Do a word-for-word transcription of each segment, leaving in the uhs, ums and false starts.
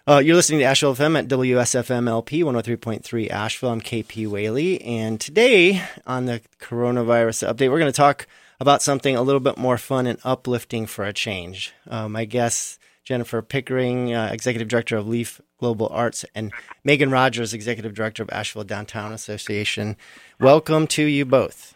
Uh, you're listening to Asheville F M at W S F M L P one oh three point three Asheville. I'm K P Whaley, and today on the coronavirus update, we're going to talk about something a little bit more fun and uplifting for a change. Uh, my guests, Jennifer Pickering, uh, Executive Director of Leaf Global Arts, and Megan Rogers, Executive Director of Asheville Downtown Association. Welcome to you both.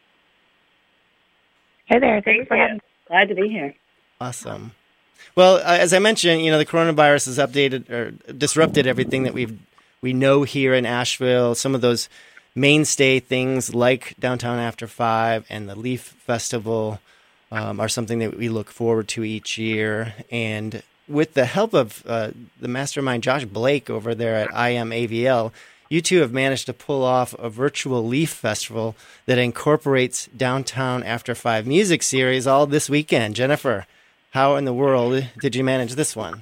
Hey there. Thanks for having me. Glad to be here. Awesome. Well, uh, as I mentioned, you know, the coronavirus has updated or disrupted everything that we've we know here in Asheville. Some of those mainstay things like Downtown After Five and the Leaf Festival um, are something that we look forward to each year. And with the help of uh, the mastermind Josh Blake over there at I M A V L, you two have managed to pull off a virtual Leaf Festival that incorporates Downtown After Five music series all this weekend. Jennifer, how in the world did you manage this one?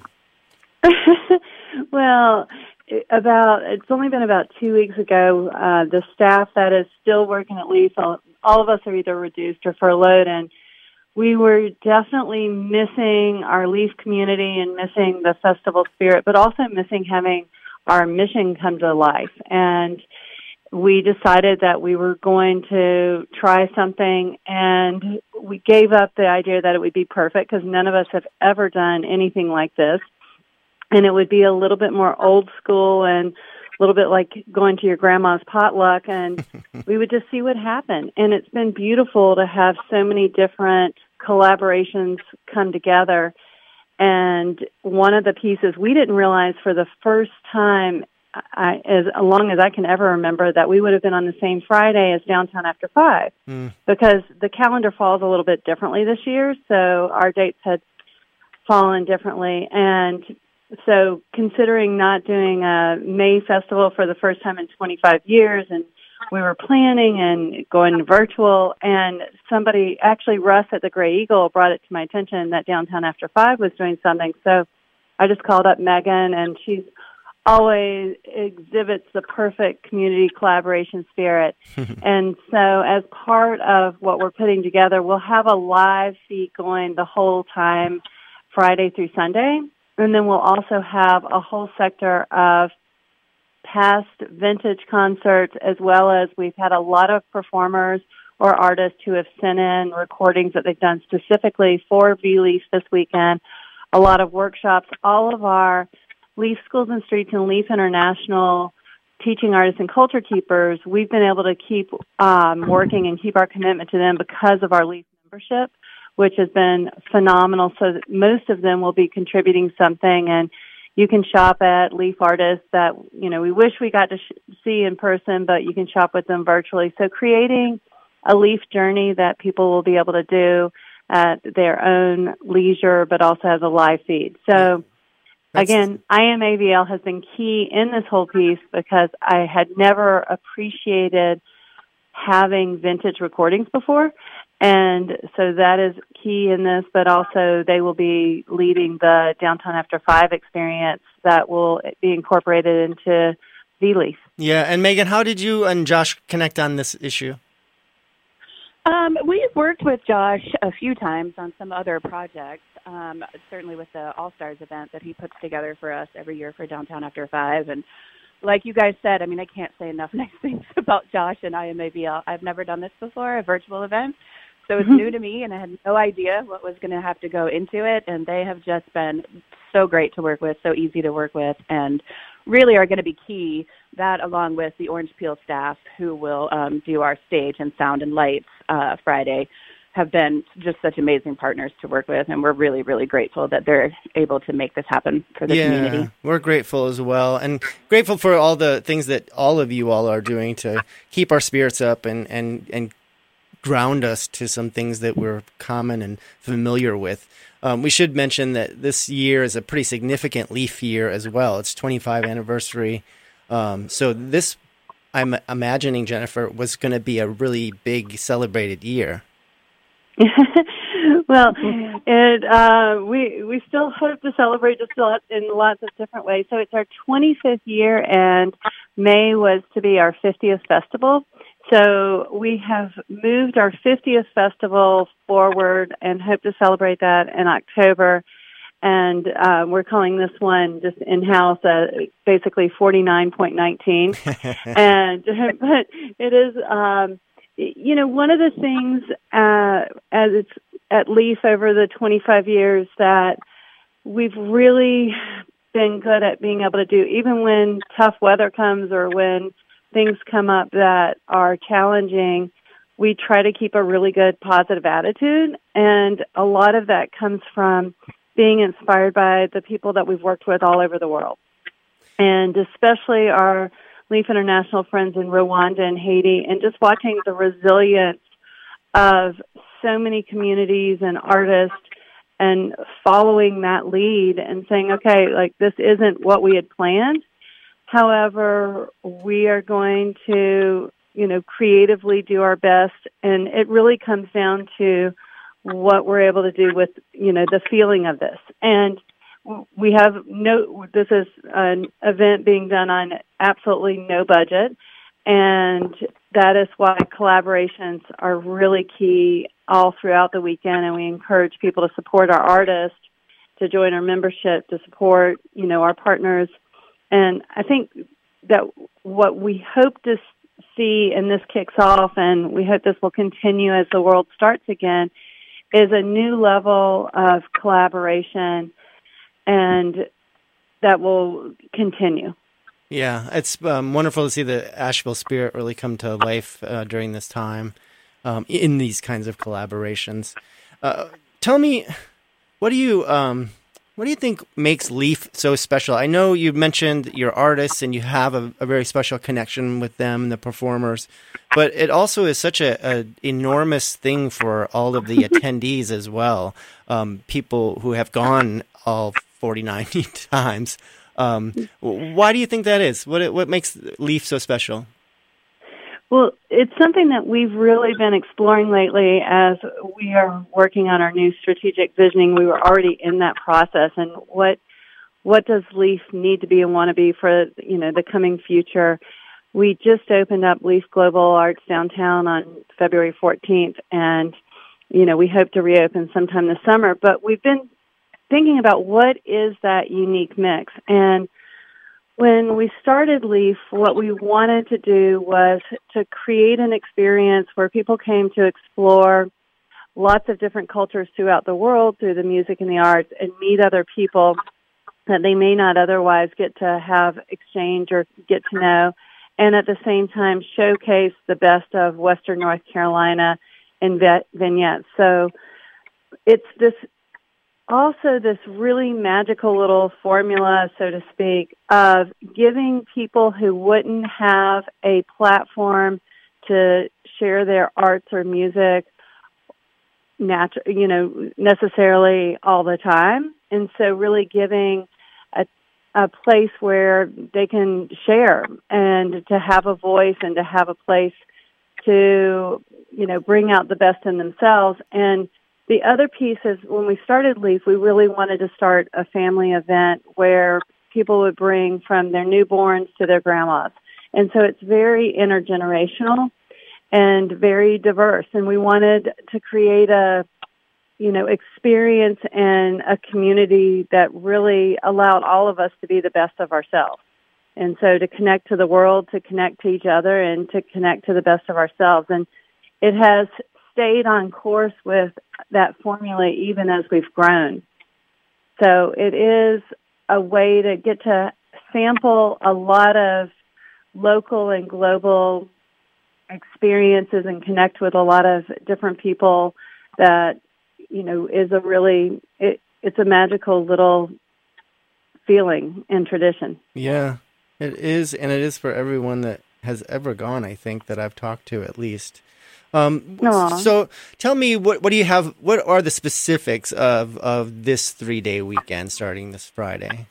Well, about it's only been about two weeks ago. Uh, the staff that is still working at Leaf, all, all of us are either reduced or furloughed, and we were definitely missing our Leaf community and missing the festival spirit, but also missing having our mission come to life. And we decided that we were going to try something, and we gave up the idea that it would be perfect because none of us have ever done anything like this. And it would be a little bit more old school and a little bit like going to your grandma's potluck, and we would just see what happened. And it's been beautiful to have so many different collaborations come together. And one of the pieces we didn't realize for the first time, I, as long as I can ever remember, that we would have been on the same Friday as Downtown After Five, mm. because the calendar falls a little bit differently this year, so our dates had fallen differently. And so considering not doing a May festival for the first time in twenty-five years, and we were planning and going virtual, and somebody, actually Russ at the Gray Eagle, brought it to my attention that Downtown After Five was doing something. So I just called up Megan, and she's always exhibits the perfect community collaboration spirit. And so as part of what we're putting together, we'll have a live feed going the whole time, Friday through Sunday. And then we'll also have a whole sector of past vintage concerts, as well as we've had a lot of performers or artists who have sent in recordings that they've done specifically for V-Leaf this weekend, a lot of workshops. All of our Leaf Schools and Streets and Leaf International teaching artists and culture keepers, we've been able to keep um, working and keep our commitment to them because of our Leaf membership, which has been phenomenal. So that most of them will be contributing something, and you can shop at Leaf artists that, you know, we wish we got to sh- see in person, but you can shop with them virtually. So creating a Leaf journey that people will be able to do at their own leisure, but also as a live feed. So That's... again, I M A V L has been key in this whole piece because I had never appreciated having vintage recordings before. And so that is key in this, but also they will be leading the Downtown After Five experience that will be incorporated into V-Leaf. Yeah, and Megan, how did you and Josh connect on this issue? Um, we've worked with Josh a few times on some other projects, um, certainly with the All-Stars event that he puts together for us every year for Downtown After Five. And like you guys said, I mean, I can't say enough nice things about Josh and I M A V L. I've never done this before, a virtual event. So it's new to me, and I had no idea what was going to have to go into it, and they have just been so great to work with, so easy to work with, and really are going to be key, that along with the Orange Peel staff who will um, do our stage and sound and lights uh, Friday, have been just such amazing partners to work with, and we're really, really grateful that they're able to make this happen for the yeah, community. We're grateful as well, and grateful for all the things that all of you all are doing to keep our spirits up and, and, and ground us to some things that we're common and familiar with. Um, we should mention that this year is a pretty significant Leaf year as well. It's twenty-five anniversary. Um, so this, I'm imagining, Jennifer, was going to be a really big celebrated year. Well, it, uh, we we still hope to celebrate just in lots of different ways. So it's our twenty-fifth year, and May was to be our fiftieth festival. So we have moved our fiftieth festival forward and hope to celebrate that in October. and uh, we're calling this one just in-house uh, basically forty-nine point nineteen. and But it is, um, you know, one of the things uh, as it's at Leaf over the twenty-five years that we've really been good at being able to do, even when tough weather comes or when things come up that are challenging, we try to keep a really good positive attitude. And a lot of that comes from being inspired by the people that we've worked with all over the world. And especially our Leaf International friends in Rwanda and Haiti, and just watching the resilience of so many communities and artists and following that lead and saying, okay, like this isn't what we had planned. However, we are going to, you know, creatively do our best. And it really comes down to what we're able to do with, you know, the feeling of this. And we have no, this is an event being done on absolutely no budget. And that is why collaborations are really key all throughout the weekend. And we encourage people to support our artists, to join our membership, to support, you know, our partners. And I think that what we hope to see, and this kicks off, and we hope this will continue as the world starts again, is a new level of collaboration, and that will continue. Yeah, it's um, wonderful to see the Asheville spirit really come to life uh, during this time um, in these kinds of collaborations. Uh, tell me, what do you um, what do you think makes Leaf so special? I know you mentioned your artists and you have a, a very special connection with them, the performers, but it also is such a, a enormous thing for all of the attendees as well. Um, people who have gone all forty-nine times. Um, why do you think that is? What what makes Leaf so special? Well, it's something that we've really been exploring lately as we are working on our new strategic visioning. We were already in that process, and what what does Leaf need to be and want to be for, you know, the coming future? We just opened up Leaf Global Arts downtown on February fourteenth, and you know we hope to reopen sometime this summer. But we've been thinking about what is that unique mix. And when we started Leaf, what we wanted to do was to create an experience where people came to explore lots of different cultures throughout the world through the music and the arts and meet other people that they may not otherwise get to have exchange or get to know, and at the same time showcase the best of Western North Carolina in vignettes. So it's this also this really magical little formula, so to speak, of giving people who wouldn't have a platform to share their arts or music, natu- you know, necessarily all the time. And so really giving a, a place where they can share and to have a voice and to have a place to, you know, bring out the best in themselves. And the other piece is when we started Leaf, we really wanted to start a family event where people would bring from their newborns to their grandmas. And so it's very intergenerational and very diverse. And we wanted to create a, you know, experience and a community that really allowed all of us to be the best of ourselves. And so to connect to the world, to connect to each other, and to connect to the best of ourselves. And it has stayed on course with that formula even as we've grown. So it is a way to get to sample a lot of local and global experiences and connect with a lot of different people that, you know, is a really, it, it's a magical little feeling and tradition. Yeah, it is. And it is for everyone that has ever gone, I think, that I've talked to at least. Um, so tell me, what, what do you have, what are the specifics of, of this three-day weekend starting this Friday?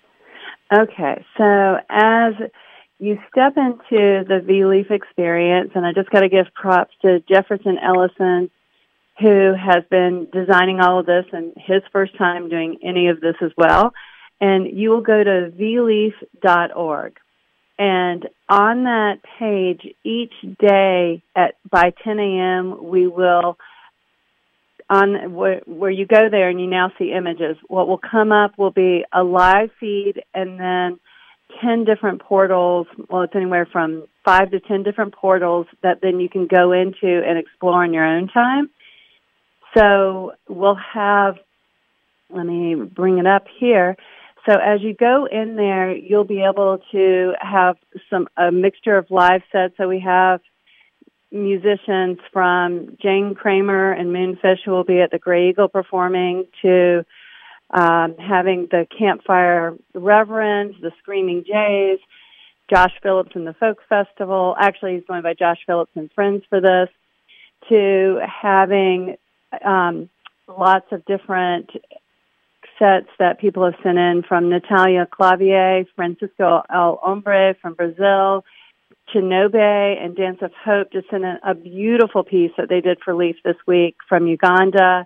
Okay, so as you step into the V-Leaf experience, and I just got to give props to Jefferson Ellison, who has been designing all of this and his first time doing any of this as well. And you will go to v leaf dot org. And on that page, each day at by ten a.m., we will on where, where you go there and you now see images, what will come up will be a live feed and then ten different portals. Well, it's anywhere from five to ten different portals that then you can go into and explore on your own time. So we'll have, let me bring it up here. So as you go in there, you'll be able to have some a mixture of live sets. So we have musicians from Jane Kramer and Moonfish, who will be at the Grey Eagle performing, to um, having the Campfire Reverends, the Screaming Jays, Josh Phillips and the Folk Festival. Actually, he's going by Josh Phillips and Friends for this, to having um, lots of different sets that people have sent in, from Natalia Clavier, Francisco El Hombre from Brazil, Chinobe and Dance of Hope just sent in a beautiful piece that they did for Leaf this week from Uganda,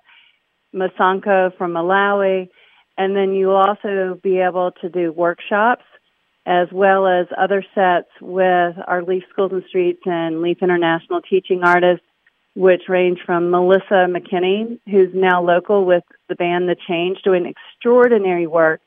Masanko from Malawi, and then you'll also be able to do workshops as well as other sets with our Leaf Schools and Streets and Leaf International teaching artists, which range from Melissa McKinney, who's now local with the band The Change, doing extraordinary work,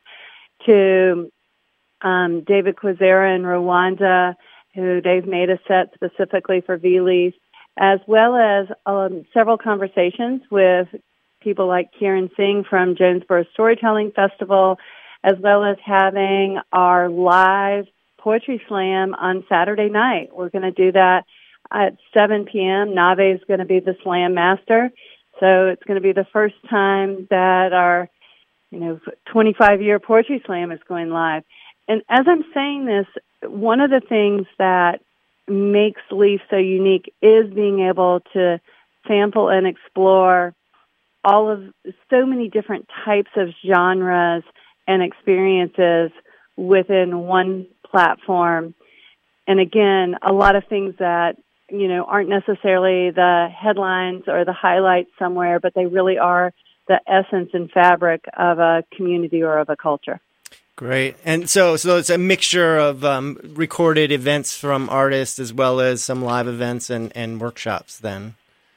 to um, David Kwizera in Rwanda, who they've made a set specifically for V-Leaf, as well as um, several conversations with people like Kieran Singh from Jonesboro Storytelling Festival, as well as having our live poetry slam on Saturday night. We're going to do that at seven p.m. Nave is going to be the slam master. So it's going to be the first time that our, you know, twenty-five-year poetry slam is going live. And as I'm saying this, one of the things that makes Leaf so unique is being able to sample and explore all of so many different types of genres and experiences within one platform. And again, a lot of things that, you know, aren't necessarily the headlines or the highlights somewhere, but they really are the essence and fabric of a community or of a culture. Great. And so so it's a mixture of um, recorded events from artists as well as some live events and, and workshops then.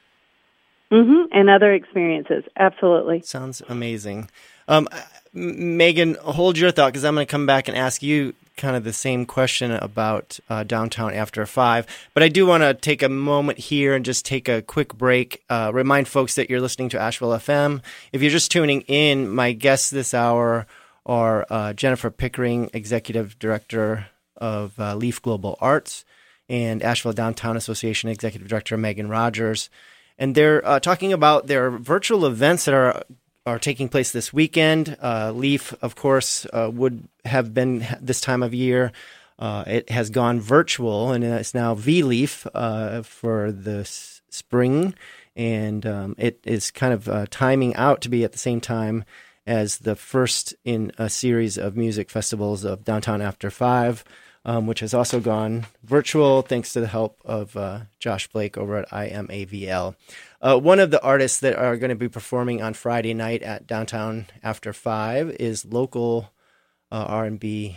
Mm-hmm. And other experiences. Absolutely. Sounds amazing. Um, Megan, hold your thought, because I'm going to come back and ask you kind of the same question about uh, Downtown After Five. But I do want to take a moment here and just take a quick break. Uh, remind folks that you're listening to Asheville F M. If you're just tuning in, my guests this hour are uh, Jennifer Pickering, Executive Director of uh, Leaf Global Arts, and Asheville Downtown Association Executive Director Megan Rogers. And they're uh, talking about their virtual events that are are taking place this weekend. Uh, Leaf, of course, uh, would have been this time of year. Uh, it has gone virtual, and it's now V-Leaf uh, for the s- spring. And um, it is kind of uh, timing out to be at the same time as the first in a series of music festivals of Downtown After Five, um, which has also gone virtual thanks to the help of uh, Josh Blake over at I M A V L. Uh, one of the artists that are going to be performing on Friday night at Downtown After Five is local uh, R and B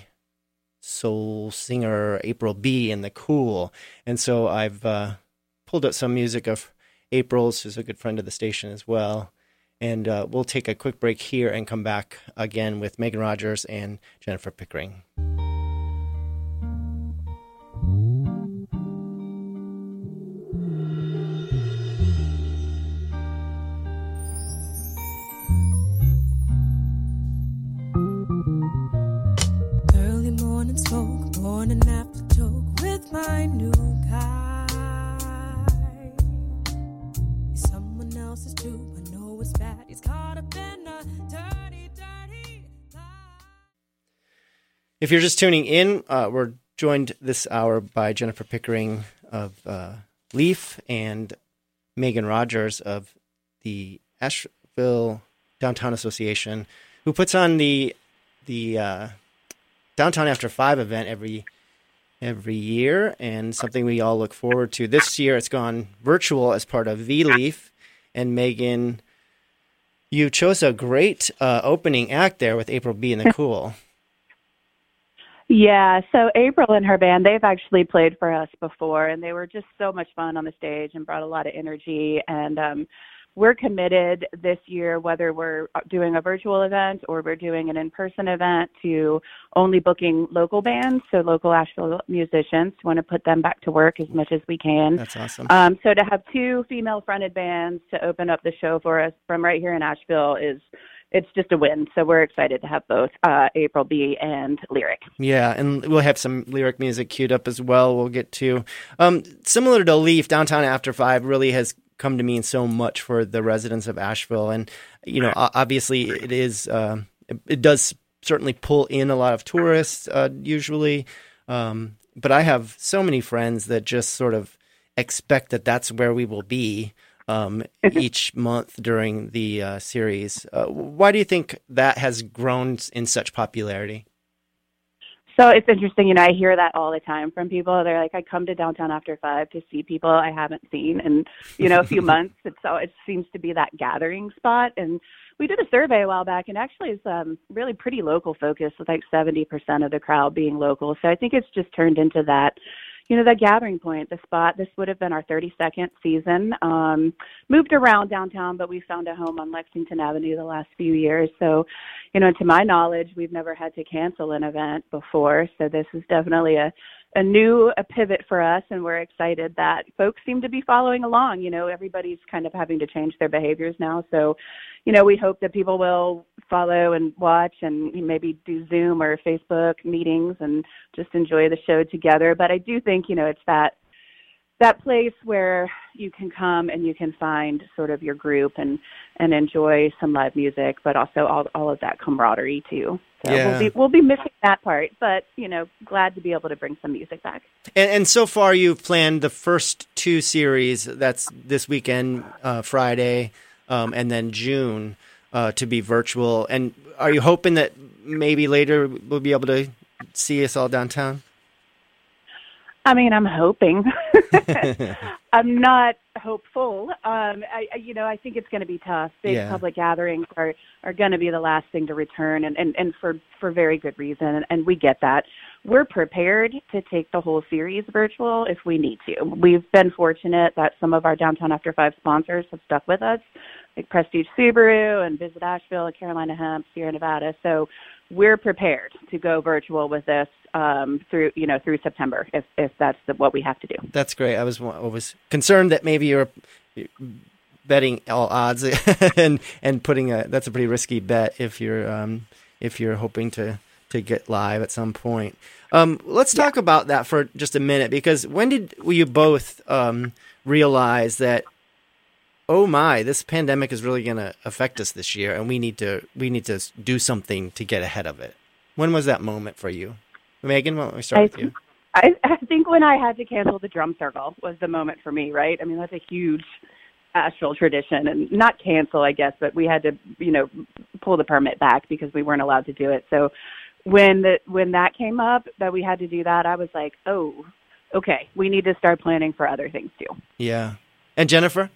soul singer April B. in the Cool. And so I've uh, pulled out some music of April's, who's a good friend of the station as well. And uh, we'll take a quick break here and come back again with Megan Rogers and Jennifer Pickering. Early morning smoke, morning after joke with my new guy. He's someone else's too. I know it's bad. He's caught up in a dirty, dirty lie. If you're just tuning in, uh, we're joined this hour by Jennifer Pickering of uh, Leaf and Megan Rogers of the Asheville Downtown Association, who puts on the the uh, Downtown After Five event every every year, and something we all look forward to. This year, it's gone virtual as part of V-Leaf. And Megan, you chose a great uh, opening act there with April B. in the Cool. Yeah, so April and her band, they've actually played for us before, and they were just so much fun on the stage and brought a lot of energy. And um, we're committed this year, whether we're doing a virtual event or we're doing an in-person event, to only booking local bands, so local Asheville musicians. We want to put them back to work as much as we can. That's awesome. Um, so to have two female-fronted bands to open up the show for us from right here in Asheville is it's just a win. So we're excited to have both uh, April B and Lyric. Yeah, and we'll have some Lyric music queued up as well. We'll get to um, similar to Leaf, Downtown After Five really has come to mean so much for the residents of Asheville, and you know, obviously, it is uh, it, it does certainly pull in a lot of tourists uh, usually. Um, but I have so many friends that just sort of expect that that's where we will be um, each month during the uh, series. Uh, why do you think that has grown in such popularity? So it's interesting, you know, I hear that all the time from people. They're like, I come to Downtown After Five to see people I haven't seen in, you know, a few months. It's so it seems to be that gathering spot. And we did a survey a while back, and actually it's um, really pretty local focused, with like seventy percent of the crowd being local. So I think it's just turned into that, you know, that gathering point, the spot. This would have been our thirty-second season. Um, moved around downtown, but we found a home on Lexington Avenue the last few years. So, you know, to my knowledge, we've never had to cancel an event before. So this is definitely a, a new a pivot for us, and we're excited that folks seem to be following along. You know, everybody's kind of having to change their behaviors now. So, you know, we hope that people will follow and watch and maybe do Zoom or Facebook meetings and just enjoy the show together. But I do think, you know, it's that that place where you can come and you can find sort of your group and, and enjoy some live music, but also all all of that camaraderie too. So yeah. we'll be we'll be missing that part, but, you know, glad to be able to bring some music back. And, and so far you've planned the first two series. That's this weekend, uh, Friday, um, and then June uh, to be virtual. And are you hoping that maybe later we'll be able to see us all downtown? I mean, I'm hoping. I'm not hopeful. Um, I, you know, I think it's going to be tough. Big yeah. public gatherings are, are going to be the last thing to return, and, and, and for, for very good reason, and, and we get that. We're prepared to take the whole series virtual if we need to. We've been fortunate that some of our Downtown After Five sponsors have stuck with us, like Prestige Subaru and Visit Asheville, Carolina Hemp, Sierra Nevada. So we're prepared to go virtual with this um, through, you know, through September, if, if that's the, what we have to do. That's great. I was I was concerned that maybe you're betting all odds and and putting a that's a pretty risky bet if you're um, if you're hoping to to get live at some point. Um, let's talk yeah. about that for just a minute, because when did you both um, realize that, oh my, this pandemic is really going to affect us this year, and we need to we need to do something to get ahead of it? When was that moment for you? Megan, why don't we start I, with you? I, I think when I had to cancel the drum circle was the moment for me, right? I mean, that's a huge Asheville tradition, and not cancel, I guess, but we had to, you know, pull the permit back because we weren't allowed to do it. So when the, when that came up, that we had to do that, I was like, oh, okay, we need to start planning for other things too. Yeah. And Jennifer?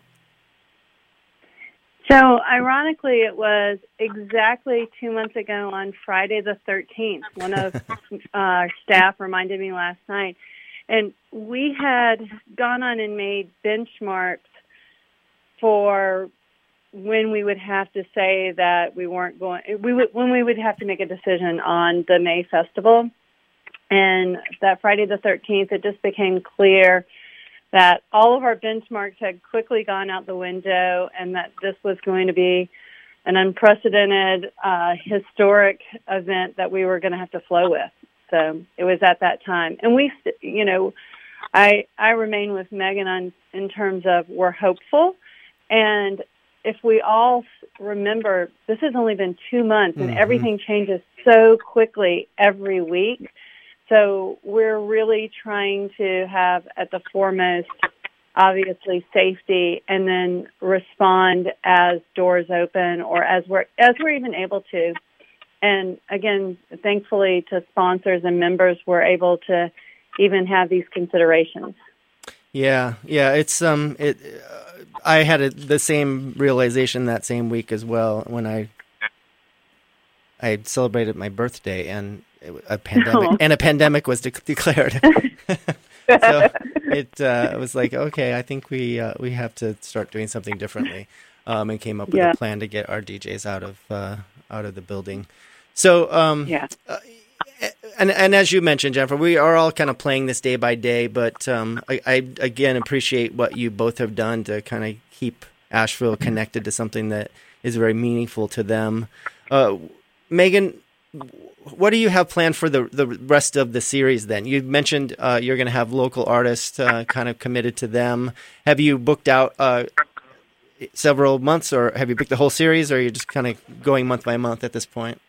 So, ironically, it was exactly two months ago on Friday the thirteenth. One of our staff reminded me last night. And we had gone on and made benchmarks for when we would have to say that we weren't going, we would, when we would have to make a decision on the May Festival. And that Friday the thirteenth, it just became clear that all of our benchmarks had quickly gone out the window, and that this was going to be an unprecedented, uh, historic event that we were going to have to flow with. So it was at that time. And we, you know, I I remain with Megan on in terms of we're hopeful. And if we all remember, this has only been two months, and mm-hmm. everything changes so quickly every week. So we're really trying to have at the foremost, obviously, safety, and then respond as doors open or as we're as we're even able to. And again, thankfully to sponsors and members, we're able to even have these considerations. Yeah, yeah, it's um, it. Uh, I had a, the same realization that same week as well when I I celebrated my birthday, and a pandemic, oh. and a pandemic was de- declared. So it uh, was like, okay, I think we uh, we have to start doing something differently. um, and came up with Yeah. a plan to get our D Js out of uh, out of the building. So, um, Yeah. uh, and and as you mentioned, Jennifer, we are all kind of playing this day by day. But um, I, I again appreciate what you both have done to kind of keep Asheville connected to something that is very meaningful to them. Uh, Megan, what do you have planned for the the rest of the series then? You mentioned uh, you're going to have local artists uh, kind of committed to them. Have you booked out uh, several months, or have you booked the whole series, or are you just kind of going month by month at this point?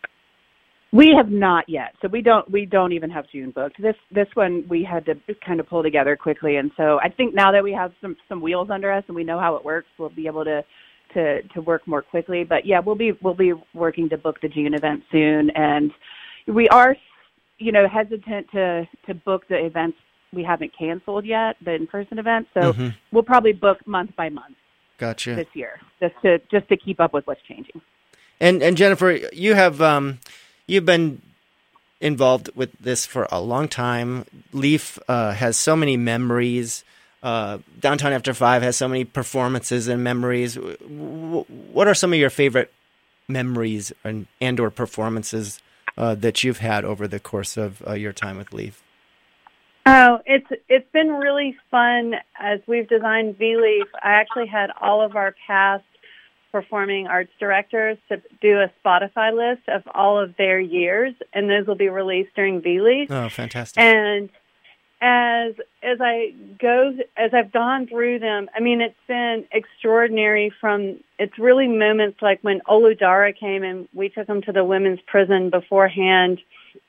We have not yet, so we don't we don't even have June booked. This this one we had to kind of pull together quickly, and so I think now that we have some some wheels under us and we know how it works, we'll be able to to to work more quickly. But yeah, we'll be we'll be working to book the June event soon, and we are, you know, hesitant to to book the events we haven't canceled yet, the in-person events. So Mm-hmm. we'll probably book month by month Gotcha. this year, just to just to keep up with what's changing. And and Jennifer, you have um, you've been involved with this for a long time. Leaf uh, has so many memories. Uh, Downtown After Five has so many performances and memories. W- what are some of your favorite memories and and or performances uh, that you've had over the course of uh, your time with Leaf? Oh, it's it's been really fun as we've designed V-Leaf. I actually had all of our past performing arts directors to do a Spotify list of all of their years, and those will be released during V-Leaf. Oh, fantastic! And as as I go, as I've gone through them, I mean, it's been extraordinary. From it's really moments like when Oludara came and we took him to the women's prison beforehand.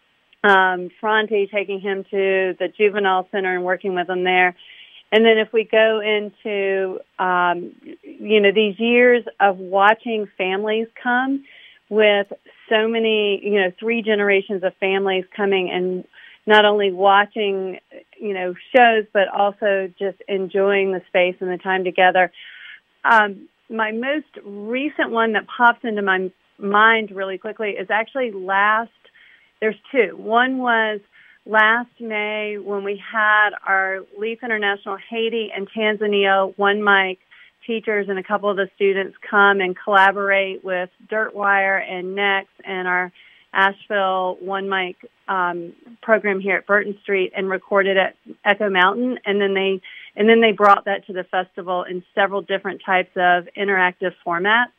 Um, Franti taking him to the juvenile center and working with him there. And then if we go into, um, you know, these years of watching families come with so many, you know, three generations of families coming and not only watching, you know, shows, but also just enjoying the space and the time together. Um, my most recent one that pops into my mind really quickly is actually last, there's two. One was last May when we had our Leaf International Haiti and Tanzania one mic teachers and a couple of the students come and collaborate with Dirtwire and Next and our Asheville one mic um, program here at Burton Street and recorded at Echo Mountain, and then they and then they brought that to the festival in several different types of interactive formats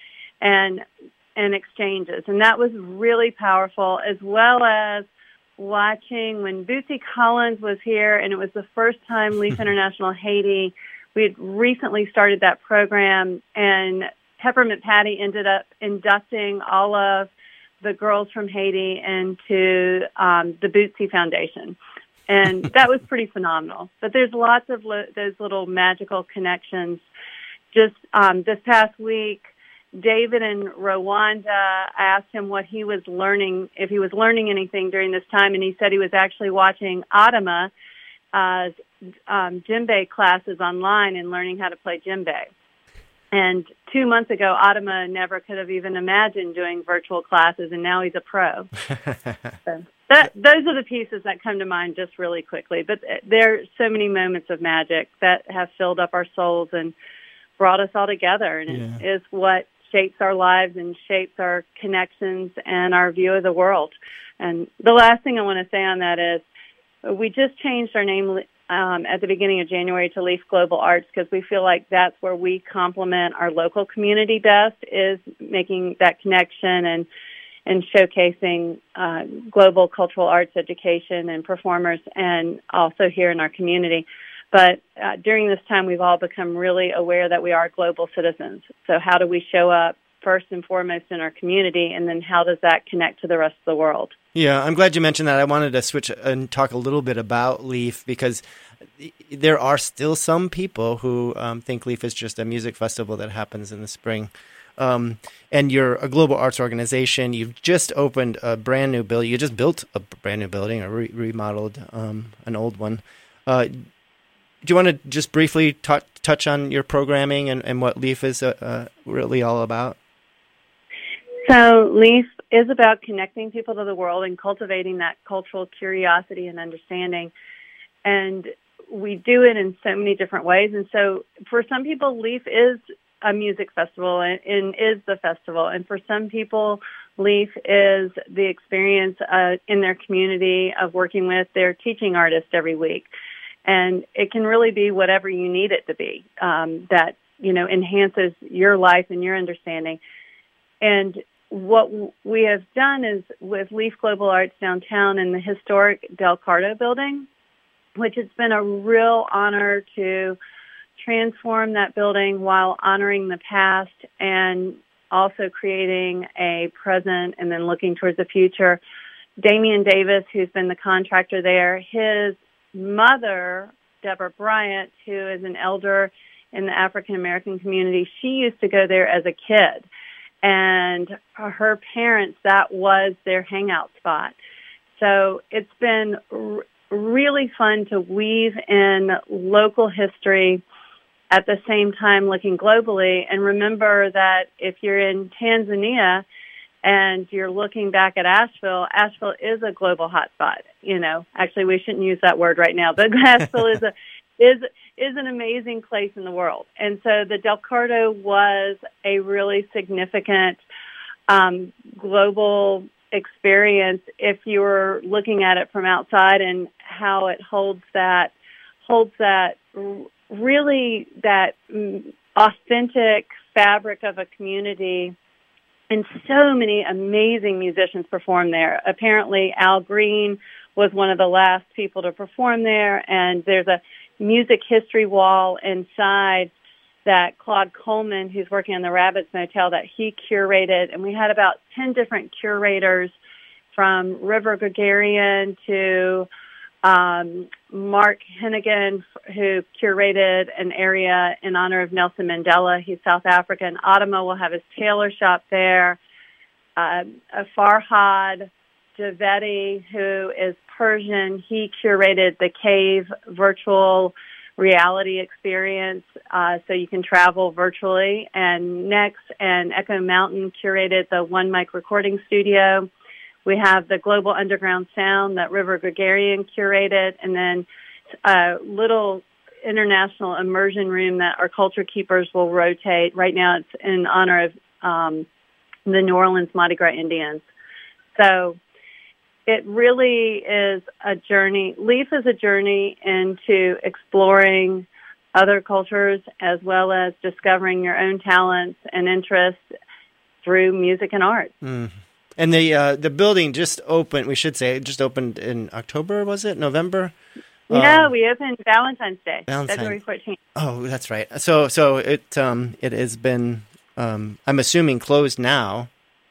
and and exchanges, and that was really powerful, as well as watching when Bootsy Collins was here, and it was the first time Leaf International Haiti. We had recently started that program, and Peppermint Patty ended up inducting all of the girls from Haiti into um, the Bootsy Foundation. And that was pretty phenomenal. But there's lots of lo- those little magical connections. Just um, this past week, David in Rwanda, I asked him what he was learning, if he was learning anything during this time, and he said he was actually watching Adama uh, um, djembe classes online and learning how to play djembe. And two months ago, Adama never could have even imagined doing virtual classes, and now he's a pro. So that, those are the pieces that come to mind just really quickly. But there are so many moments of magic that have filled up our souls and brought us all together, and Yeah. it is what shapes our lives and shapes our connections and our view of the world. And the last thing I want to say on that is we just changed our name um, at the beginning of January to Leaf Global Arts because we feel like that's where we complement our local community best, is making that connection and and showcasing uh, global cultural arts education and performers, and also here in our community. But uh, during this time, we've all become really aware that we are global citizens. So how do we show up first and foremost in our community, and then how does that connect to the rest of the world? Yeah, I'm glad you mentioned that. I wanted to switch and talk a little bit about Leaf because there are still some people who um, think Leaf is just a music festival that happens in the spring. Um, and you're a global arts organization. You've just opened a brand new building. You just built a brand new building, or re- remodeled um, an old one. Uh, do you want to just briefly t- touch on your programming and, and what Leaf is uh, uh, really all about? So Leaf is about connecting people to the world and cultivating that cultural curiosity and understanding. And we do it in so many different ways. And so for some people, Leaf is a music festival and, and is the festival. And for some people, LEAF is the experience uh, in their community of working with their teaching artist every week. And it can really be whatever you need it to be, um, that, you know, enhances your life and your understanding. And what we have done is with LEAF Global Arts Downtown in the historic Del Cardo building, which has been a real honor to transform that building while honoring the past and also creating a present and then looking towards the future. Damian Davis, who's been the contractor there, his mother, Deborah Bryant, who is an elder in the African-American community, she used to go there as a kid. And her parents, that was their hangout spot. So it's been r- really fun to weave in local history at the same time looking globally. And remember that if you're in Tanzania and you're looking back at Asheville, Asheville is a global hotspot. You know, actually, we shouldn't use that word right now, but Asheville is a is is an amazing place in the world. And so the Del Cardo was a really significant um, global experience if you were looking at it from outside, and how it holds that holds that really that authentic fabric of a community. And so many amazing musicians perform there. Apparently, Al Green was one of the last people to perform there, and there's a music history wall inside that Claude Coleman, who's working on the Rabbits Motel, that he curated. And we had about ten different curators, from River Gregarian to um, Mark Hennigan, who curated an area in honor of Nelson Mandela. He's South African. Adama will have his tailor shop there. Uh, Farhad Javedi, who is Persian, he curated the Cave virtual reality experience, uh, so you can travel virtually. And Next and Echo Mountain curated the One Mic recording studio. We have the Global Underground Sound that River Gregarian curated, and then a little international immersion room that our culture keepers will rotate. Right now it's in honor of um, the New Orleans Mardi Gras Indians. So it really is a journey. LEAF is a journey into exploring other cultures as well as discovering your own talents and interests through music and art. Mm. And the uh, the building just opened, we should say, it just opened in October, was it? November? No, um, we opened Valentine's Day, Valentine's. February fourteenth. Oh, that's right. So so it um, it has been, um, I'm assuming, closed now.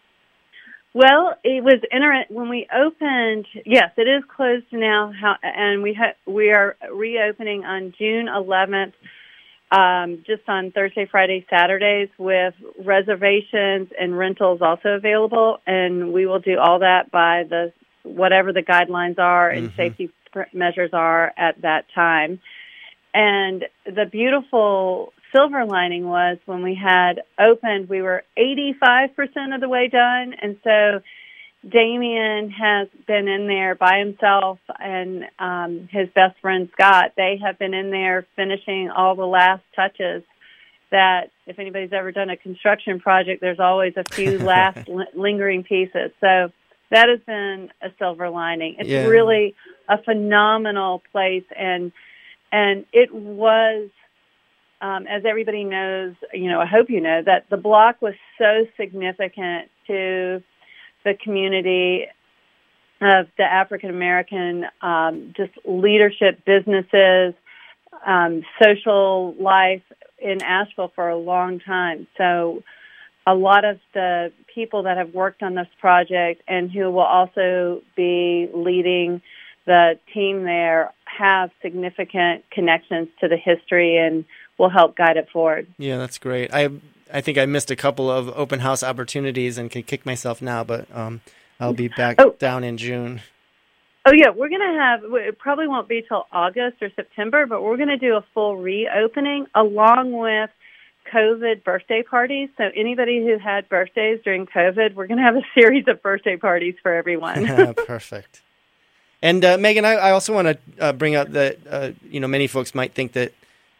Well, it was inter- when we opened. Yes, it is closed now, how, and we ha- we are reopening on June eleventh, um, just on Thursday, Friday, Saturdays, with reservations and rentals also available. And we will do all that by the whatever the guidelines are and mm-hmm. safety measures are at that time. And the beautiful silver lining was when we had opened, we were eighty-five percent of the way done. And so Damien has been in there by himself, and um, his best friend Scott, they have been in there finishing all the last touches. That if anybody's ever done a construction project, there's always a few last li- lingering pieces. So that has been a silver lining. It's yeah. really a phenomenal place, and and it was, um, as everybody knows, you know, I hope you know, that the block was so significant to the community of the African American, um, just leadership, businesses, um, social life in Asheville for a long time. So a lot of the people that have worked on this project and who will also be leading the team there have significant connections to the history and will help guide it forward. Yeah, that's great. I I think I missed a couple of open house opportunities and can kick myself now, but um, I'll be back oh. down in June. Oh, yeah, we're going to have, it probably won't be till August or September, but we're going to do a full reopening along with COVID birthday parties. So anybody who had birthdays during COVID, we're going to have a series of birthday parties for everyone. Perfect. And uh, Megan, I, I also want to uh, bring up that, uh, you know, many folks might think that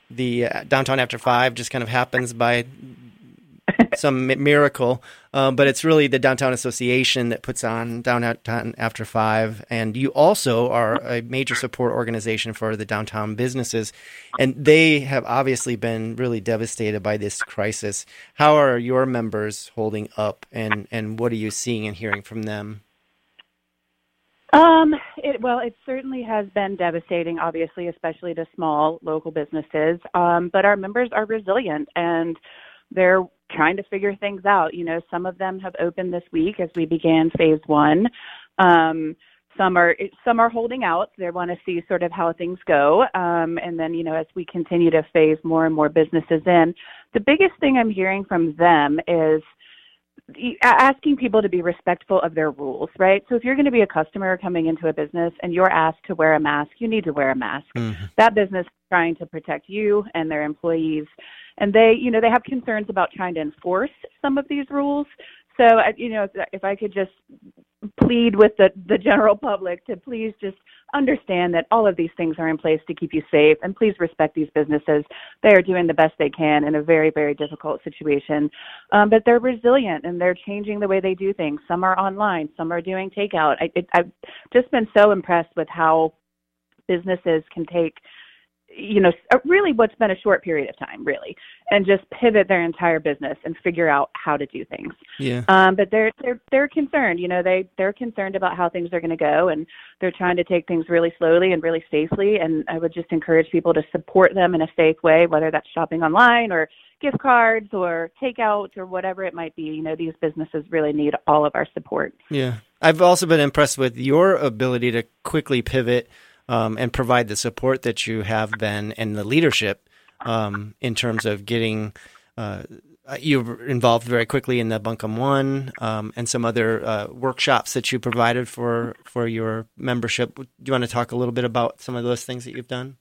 the uh, Downtown After Five just kind of happens by some miracle, um, but it's really the Downtown Association that puts on Downtown After Five, and you also are a major support organization for the downtown businesses, and they have obviously been really devastated by this crisis. How are your members holding up, and, and what are you seeing and hearing from them? Um, it, well, it certainly has been devastating, obviously, especially to small local businesses, um, but our members are resilient, and they're trying to figure things out. You know, some of them have opened this week as we began phase one. Um, some are some are holding out. They want to see sort of how things go. Um, and then, you know, as we continue to phase more and more businesses in, the biggest thing I'm hearing from them is asking people to be respectful of their rules, right? So if you're going to be a customer coming into a business and you're asked to wear a mask, you need to wear a mask. Mm-hmm. That business is trying to protect you and their employees. And they, you know, they have concerns about trying to enforce some of these rules. So, you know, if I could just plead with the, the general public to please just understand that all of these things are in place to keep you safe, and please respect these businesses. They are doing the best they can in a very, very difficult situation. Um, but they're resilient, and they're changing the way they do things. Some are online, some are doing takeout. I, it, I've just been so impressed with how businesses can take, you know, really what's been a short period of time, really, and just pivot their entire business and figure out how to do things. Yeah. Um, but they're they're they're concerned, you know, they they're concerned about how things are going to go, and they're trying to take things really slowly and really safely. And I would just encourage people to support them in a safe way, whether that's shopping online or gift cards or takeout or whatever it might be. You know, these businesses really need all of our support. Yeah. I've also been impressed with your ability to quickly pivot Um, and provide the support that you have been, and the leadership um, in terms of getting uh, you're involved very quickly in the Buncombe One um, and some other uh, workshops that you provided for, for your membership. Do you want to talk a little bit about some of those things that you've done?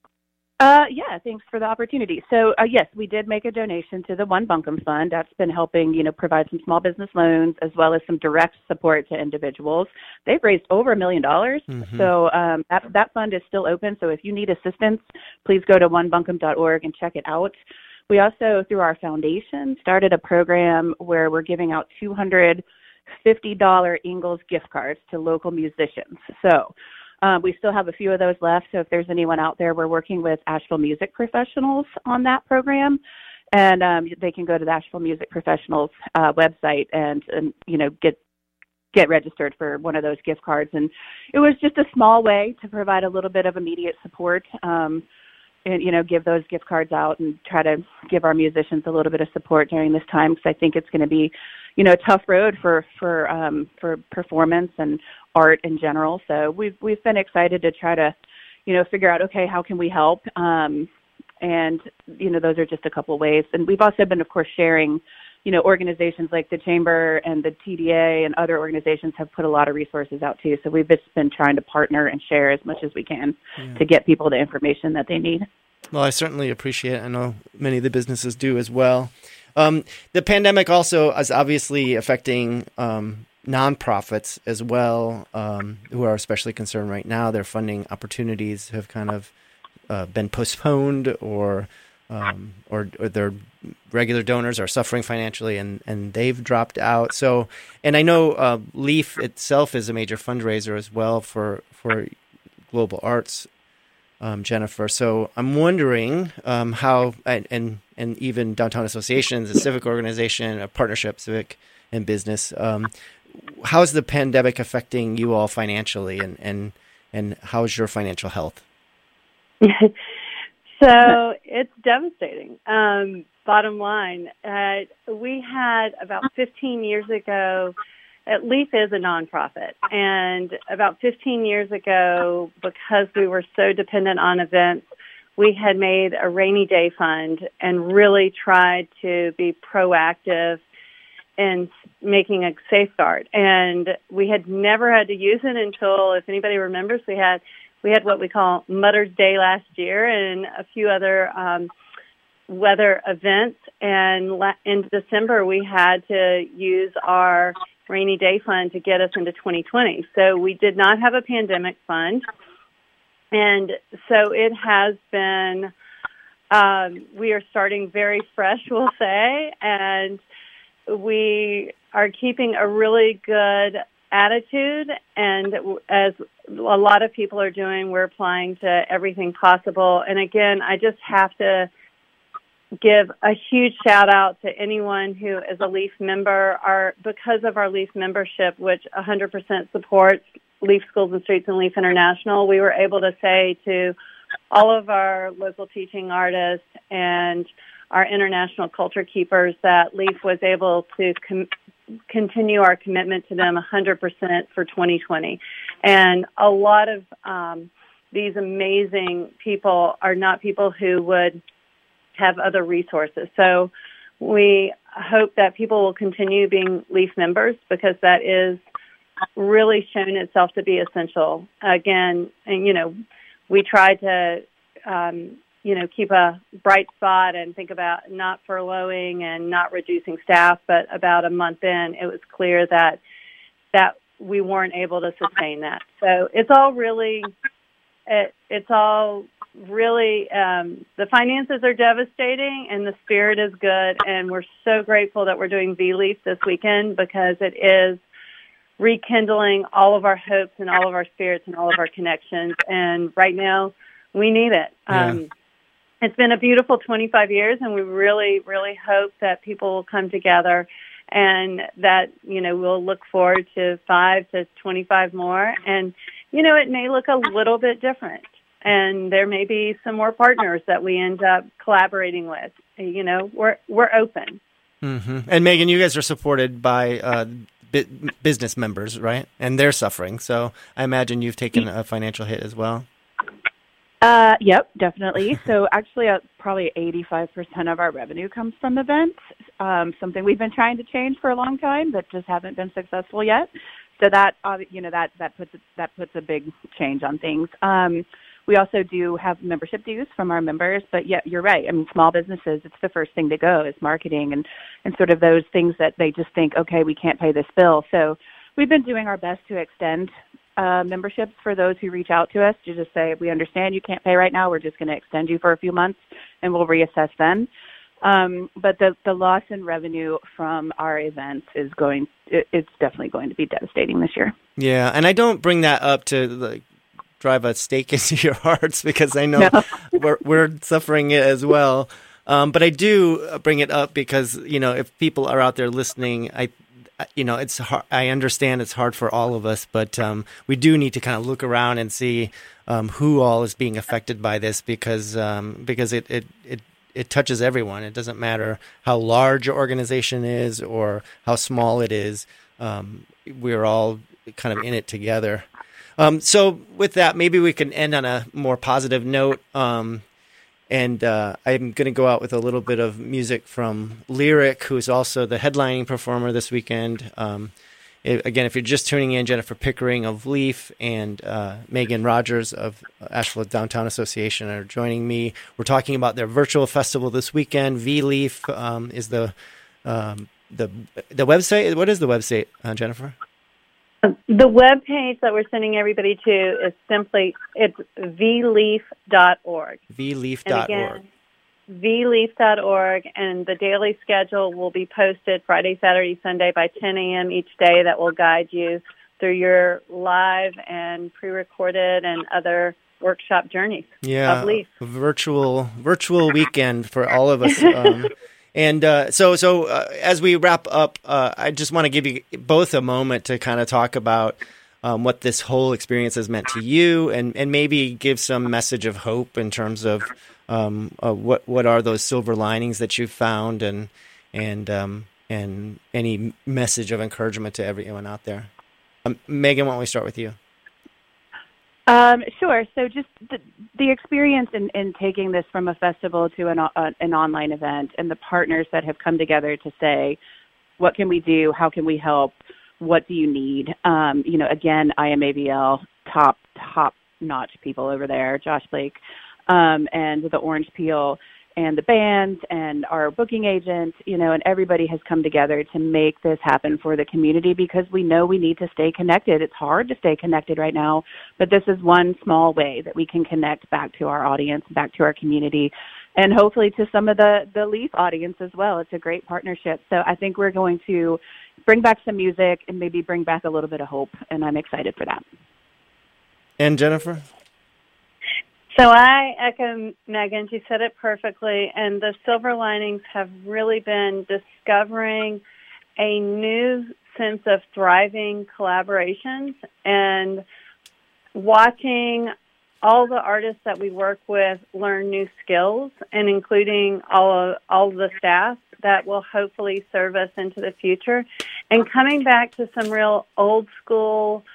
Uh, yeah, thanks for the opportunity. So, uh, yes, we did make a donation to the One Buncombe Fund. That's been helping, you know, provide some small business loans as well as some direct support to individuals. They've raised over a million dollars. Mm-hmm. So um, that, that fund is still open. So if you need assistance, please go to one buncombe dot org and check it out. We also, through our foundation, started a program where we're giving out two hundred fifty dollars Ingles gift cards to local musicians. So Um, we still have a few of those left, so if there's anyone out there, we're working with Asheville Music Professionals on that program, and um, they can go to the Asheville Music Professionals uh, website and, and, you know, get get registered for one of those gift cards. And it was just a small way to provide a little bit of immediate support um, and, you know, give those gift cards out and try to give our musicians a little bit of support during this time, because I think it's going to be, you know, a tough road for for um, for performance and art in general. So we've we've been excited to try to, you know, figure out, okay, how can we help? Um, and, you know, those are just a couple ways. And we've also been, of course, sharing, you know, organizations like the Chamber and the T D A and other organizations have put a lot of resources out too. So we've just been trying to partner and share as much as we can yeah. to get people the information that they need. Well, I certainly appreciate it. I know many of the businesses do as well. Um, the pandemic also is obviously affecting um, nonprofits as well, um, who are especially concerned right now. Their funding opportunities have kind of uh, been postponed, or, um, or or their regular donors are suffering financially, and, and they've dropped out. So, and I know uh, LEAF itself is a major fundraiser as well for for global arts. Um, Jennifer. So I'm wondering um, how, and, and and even Downtown Associations, a civic organization, a partnership, civic and business, um, how's the pandemic affecting you all financially, and, and, and how's your financial health? So it's devastating. Um, bottom line, uh, we had about fifteen years ago, LEAF is a nonprofit, and about fifteen years ago, because we were so dependent on events, we had made a rainy day fund and really tried to be proactive in making a safeguard. And we had never had to use it until, if anybody remembers, we had we had what we call Mother's Day last year and a few other um, weather events. And in December, we had to use our rainy day fund to get us into twenty twenty. So we did not have a pandemic fund. And so it has been um, we are starting very fresh, we'll say, and we are keeping a really good attitude. And as a lot of people are doing, we're applying to everything possible. And again, I just have to give a huge shout out to anyone who is a LEAF member. Our, because of our LEAF membership, which one hundred percent supports LEAF Schools and Streets and LEAF International, we were able to say to all of our local teaching artists and our international culture keepers that LEAF was able to com- continue our commitment to them one hundred percent for twenty twenty. And a lot of um, these amazing people are not people who would have other resources. So we hope that people will continue being LEAF members because that is really shown itself to be essential. Again, and you know, we try to, um, you know, keep a bright spot and think about not furloughing and not reducing staff, but about a month in, it was clear that that we weren't able to sustain that. So it's all really, it, it's all really, um, the finances are devastating and the spirit is good. And we're so grateful that we're doing V-LEAF this weekend because it is rekindling all of our hopes and all of our spirits and all of our connections. And right now we need it. Yeah. Um, it's been a beautiful twenty-five years and we really, really hope that people will come together and that, you know, we'll look forward to five to twenty-five more. And, you know, it may look a little bit different. And there may be some more partners that we end up collaborating with. You know, we're we're open. Mm-hmm. And Megan, you guys are supported by uh, bi- business members, right? And they're suffering. So I imagine you've taken a financial hit as well. Uh, yep, definitely. So actually, uh, probably eighty-five percent of our revenue comes from events, um, something we've been trying to change for a long time, but just haven't been successful yet. So that, uh, you know, that that puts that puts a big change on things. Um, We also do have membership dues from our members, but yeah, you're right. I mean, small businesses, it's the first thing to go is marketing and, and sort of those things that they just think, okay, we can't pay this bill. So we've been doing our best to extend uh, memberships for those who reach out to us to just say, we understand you can't pay right now. We're just going to extend you for a few months and we'll reassess then. Um, but the, the loss in revenue from our events is going, it, it's definitely going to be devastating this year. Yeah. And I don't bring that up to like, drive a stake into your hearts because I know no. we're we're suffering it as well. Um, but I do bring it up because, you know, if people are out there listening, I, you know, it's hard, I understand it's hard for all of us, but um, we do need to kind of look around and see um, who all is being affected by this because um, because it, it, it, it touches everyone. It doesn't matter how large your organization is or how small it is. Um, we're all kind of in it together. Um, so with that, maybe we can end on a more positive note. Um, and uh, I'm going to go out with a little bit of music from Lyric, who's also the headlining performer this weekend. Um, it, again, if you're just tuning in, Jennifer Pickering of LEAF and uh, Megan Rogers of Asheville Downtown Association are joining me. We're talking about their virtual festival this weekend. V-LEAF um, is the um, the the website. What is the website, uh, Jennifer? The web page that we're sending everybody to is simply, it's v leaf dot org. v leaf dot org. v leaf dot org, and the daily schedule will be posted Friday, Saturday, Sunday by ten a.m. each day that will guide you through your live and pre-recorded and other workshop journeys yeah, of LEAF. Virtual, virtual weekend for all of us. Um, And uh, so, so uh, as we wrap up, uh, I just want to give you both a moment to kind of talk about um, what this whole experience has meant to you, and, and maybe give some message of hope in terms of um, uh, what what are those silver linings that you found, and and um, and any message of encouragement to everyone out there. Um, Megan, why don't we start with you? Um, sure. So just the, the experience in, in taking this from a festival to an, uh, an online event and the partners that have come together to say, what can we do? How can we help? What do you need? Um, you know, again, I M A V L, top, top notch people over there, Josh Blake, um, and the Orange Peel and the bands and our booking agent, you know, and everybody has come together to make this happen for the community because we know we need to stay connected. It's hard to stay connected right now, but this is one small way that we can connect back to our audience, back to our community. and hopefully to some of the, the Leaf audience as well. It's a great partnership. So I think we're going to bring back some music and maybe bring back a little bit of hope, and I'm excited for that. And Jennifer? So I echo Megan. She said it perfectly. And the silver linings have really been discovering a new sense of thriving collaborations and watching all the artists that we work with learn new skills, and including all of, all of the staff that will hopefully serve us into the future. And coming back to some real old school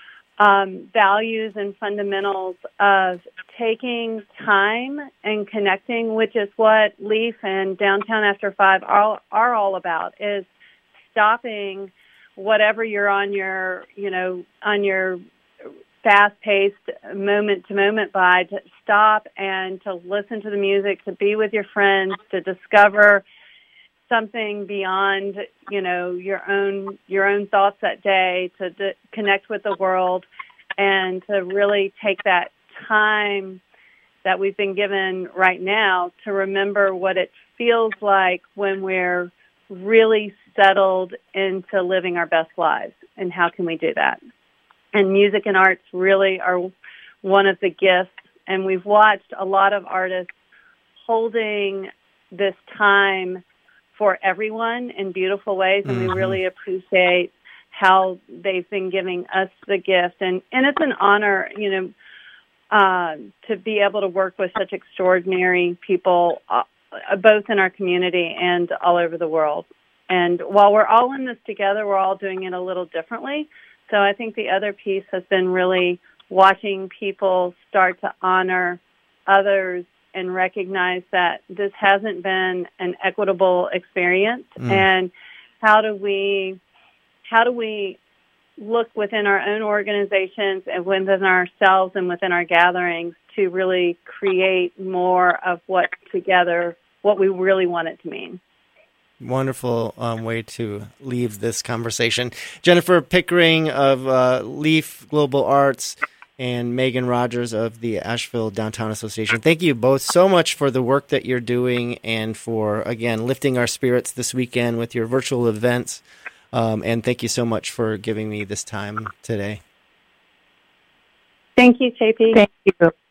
Um, values and fundamentals of taking time and connecting, which is what Leaf and Downtown After Five are, are all about, is stopping whatever you're on your, you know, on your fast-paced moment-to-moment by, to stop and to listen to the music, to be with your friends, to discover something beyond, you know, your own your own thoughts that day, to d- connect with the world, and to really take that time that we've been given right now to remember what it feels like when we're really settled into living our best lives, and how can we do that. And music and arts really are one of the gifts, and we've watched a lot of artists holding this time for everyone in beautiful ways, and mm-hmm. we really appreciate how they've been giving us the gift. And, and it's an honor, you know, uh, to be able to work with such extraordinary people, uh, both in our community and all over the world. And while we're all in this together, we're all doing it a little differently. So I think the other piece has been really watching people start to honor others and recognize that this hasn't been an equitable experience. Mm. And how do we, how do we look within our own organizations and within ourselves and within our gatherings to really create more of what together, what we really want it to mean. Wonderful um, way to leave this conversation. Jennifer Pickering of uh, Leaf Global Arts and Megan Rogers of the Asheville Downtown Association. Thank you both so much for the work that you're doing and for, again, lifting our spirits this weekend with your virtual events. Um, and thank you so much for giving me this time today. Thank you, J P. Thank you.